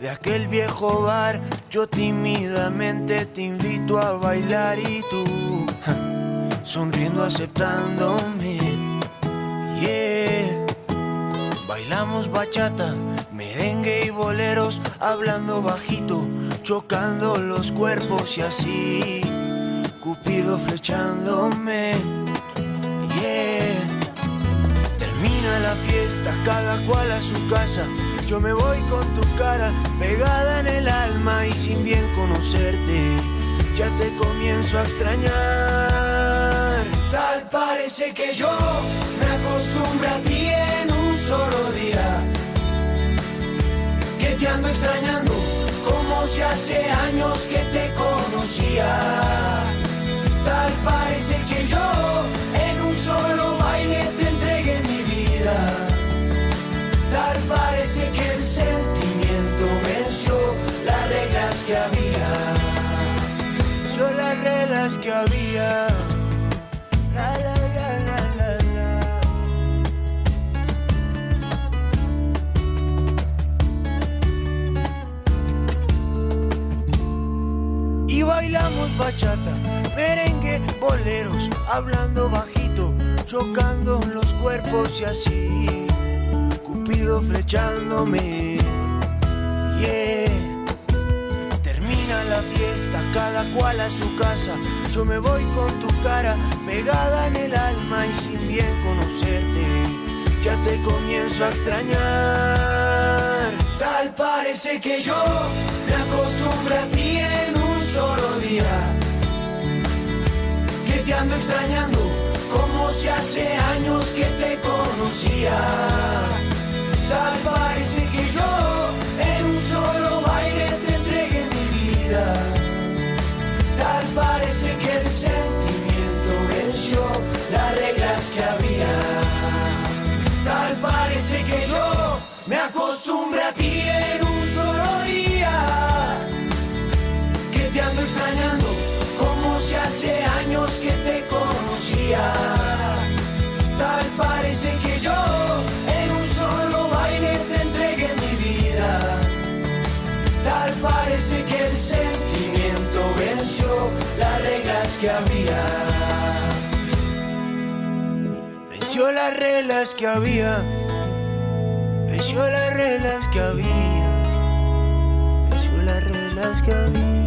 aquel viejo bar, yo tímidamente te invito a bailar y tú, sonriendo aceptándome, yeah. Bailamos bachata, merengue y boleros, hablando bajito, chocando los cuerpos y así, Cupido flechándome, yeah. Termina la fiesta, cada cual a su casa. Yo me voy con tu cara pegada en el alma y sin bien conocerte, ya te comienzo a extrañar. Tal parece que yo me acostumbré a ti en un solo día, que te ando extrañando como si hace años que te conocía. Tal parece que yo en un solo baile te entregué mi vida. Tal parece que el sentimiento venció las reglas que había. Venció las reglas que había. La, la, la, la, la, la. Y bailamos bachata, merengue, boleros, hablando bajito, chocando los cuerpos y así, Cupido flechándome, yeah. Termina la fiesta, cada cual a su casa. Yo me voy con tu cara pegada en el alma y sin bien conocerte, ya te comienzo a extrañar. Tal parece que yo me acostumbré a ti en un solo día, que te ando extrañando como si hace años que te conocía. Tal parece que yo en un solo baile te entregué mi vida. Tal parece que el sentimiento venció las reglas que había. Tal parece que yo me acostumbré a ti en un solo día, que te ando extrañando como si hace años que te conocía. Tal parece que yo en un solo baile te entregué mi vida. Tal parece que el sentimiento venció las reglas que había. Venció las reglas que había. Venció las reglas que había. Venció las reglas que había.